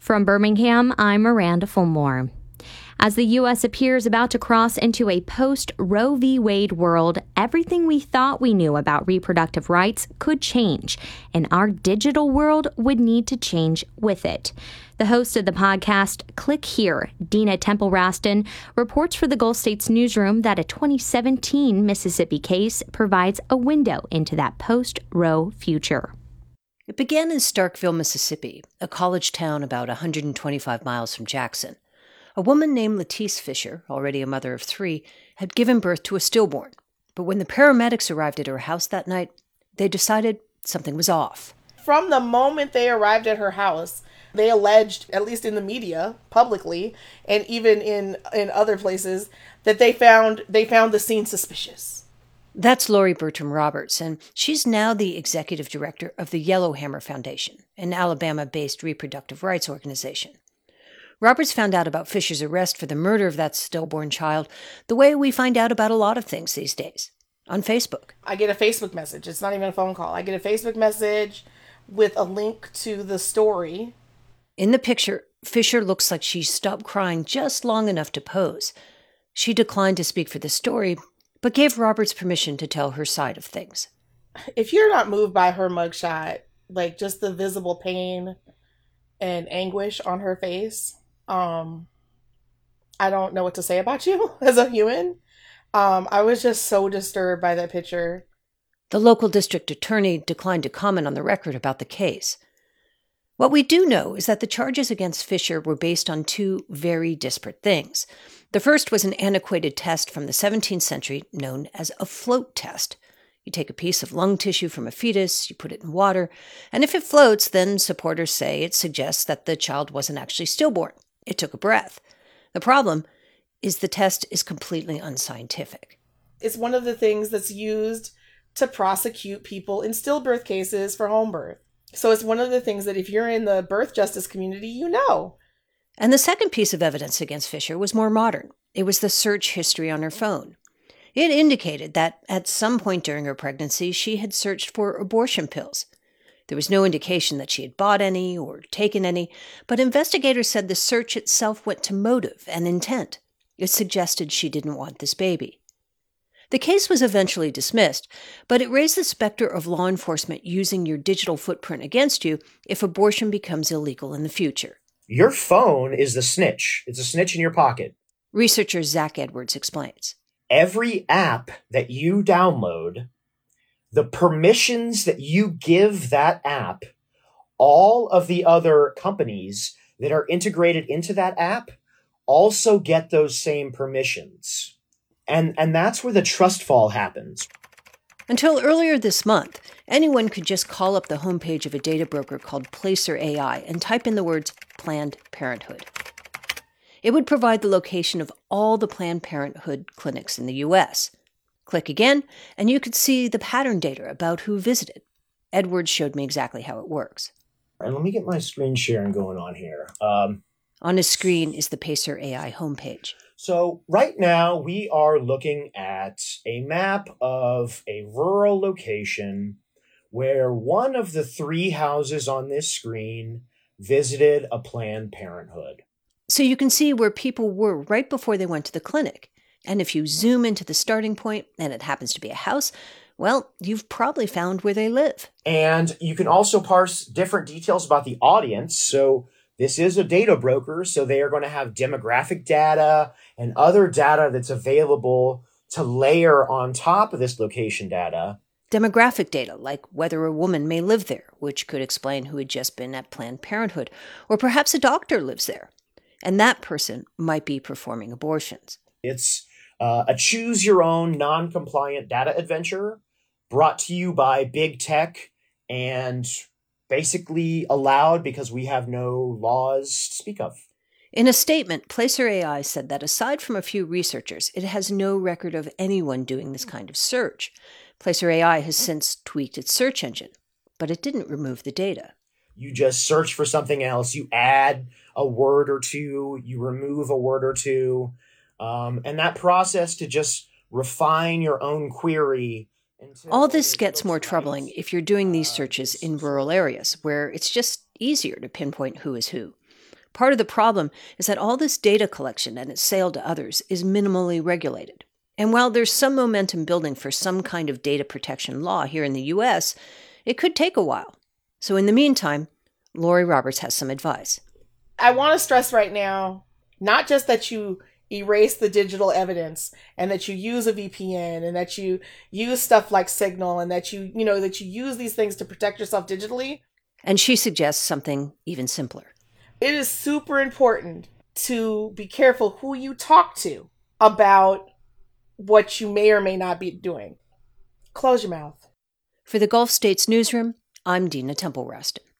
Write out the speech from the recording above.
From Birmingham, I'm Miranda Fulmore. As the U.S. appears about to cross into a post-Roe v. Wade world, everything we thought we knew about reproductive rights could change, and our digital world would need to change with it. The host of the podcast, Click Here, Dina Temple-Raston, reports for the Gulf States Newsroom that a 2017 Mississippi case provides a window into that post-Roe future. It began in Starkville, Mississippi, a college town about 125 miles from Jackson. A woman named Latice Fisher, already a mother of 3, had given birth to a stillborn. But when the paramedics arrived at her house that night, they decided something was off. From the moment they arrived at her house, they alleged, at least in the media, publicly, and even in other places, that they found the scene suspicious. That's Lori Bertram Roberts, and she's now the executive director of the Yellowhammer Foundation, an Alabama-based reproductive rights organization. Roberts found out about Fisher's arrest for the murder of that stillborn child the way we find out about a lot of things these days, on Facebook. I get a Facebook message. It's not even a phone call. I get a Facebook message with a link to the story. In the picture, Fisher looks like she stopped crying just long enough to pose. She declined to speak for the story, but gave Roberts permission to tell her side of things. If you're not moved by her mugshot, like just the visible pain and anguish on her face, I don't know what to say about you as a human. I was just so disturbed by that picture. The local district attorney declined to comment on the record about the case. What we do know is that the charges against Fisher were based on 2 very disparate things. The first was an antiquated test from the 17th century known as a float test. You take a piece of lung tissue from a fetus, you put it in water, and if it floats, then supporters say it suggests that the child wasn't actually stillborn. It took a breath. The problem is the test is completely unscientific. It's one of the things that's used to prosecute people in stillbirth cases for home birth. So it's one of the things that if you're in the birth justice community, you know. And the second piece of evidence against Fisher was more modern. It was the search history on her phone. It indicated that at some point during her pregnancy, she had searched for abortion pills. There was no indication that she had bought any or taken any, but investigators said the search itself went to motive and intent. It suggested she didn't want this baby. The case was eventually dismissed, but it raised the specter of law enforcement using your digital footprint against you if abortion becomes illegal in the future. Your phone is the snitch. It's a snitch in your pocket. Researcher Zach Edwards explains. Every app that you download, the permissions that you give that app, all of the other companies that are integrated into that app also get those same permissions. And that's where the trust fall happens. Until earlier this month, anyone could just call up the homepage of a data broker called Placer AI and type in the words Planned Parenthood. It would provide the location of all the Planned Parenthood clinics in the U.S. Click again, and you could see the pattern data about who visited. Edwards showed me exactly how it works. All right, let me get my screen sharing going on here. On his screen is the Placer AI homepage. So right now we are looking at a map of a rural location where one of the 3 houses on this screen visited a Planned Parenthood. So you can see where people were right before they went to the clinic. And if you zoom into the starting point and it happens to be a house, well, you've probably found where they live. And you can also parse different details about the audience. So this is a data broker, so they are going to have demographic data and other data that's available to layer on top of this location data. Demographic data, like whether a woman may live there, which could explain who had just been at Planned Parenthood, or perhaps a doctor lives there, and that person might be performing abortions. It's a choose-your-own non-compliant data adventure brought to you by big tech and basically allowed because we have no laws to speak of. In a statement, Placer AI said that aside from a few researchers, it has no record of anyone doing this kind of search. Placer AI has since tweaked its search engine, but it didn't remove the data. You just search for something else, you add a word or two, you remove a word or two, and that process to just refine your own query. All this gets more troubling if you're doing these searches in rural areas where it's just easier to pinpoint who is who. Part of the problem is that all this data collection and its sale to others is minimally regulated. And while there's some momentum building for some kind of data protection law here in the US, it could take a while. So in the meantime, Lori Roberts has some advice. I want to stress right now, not just that you erase the digital evidence and that you use a VPN and that you use stuff like Signal and that you use these things to protect yourself digitally. And she suggests something even simpler. It is super important to be careful who you talk to about what you may or may not be doing. Close your mouth. For the Gulf States Newsroom, I'm Dina Temple-Raston.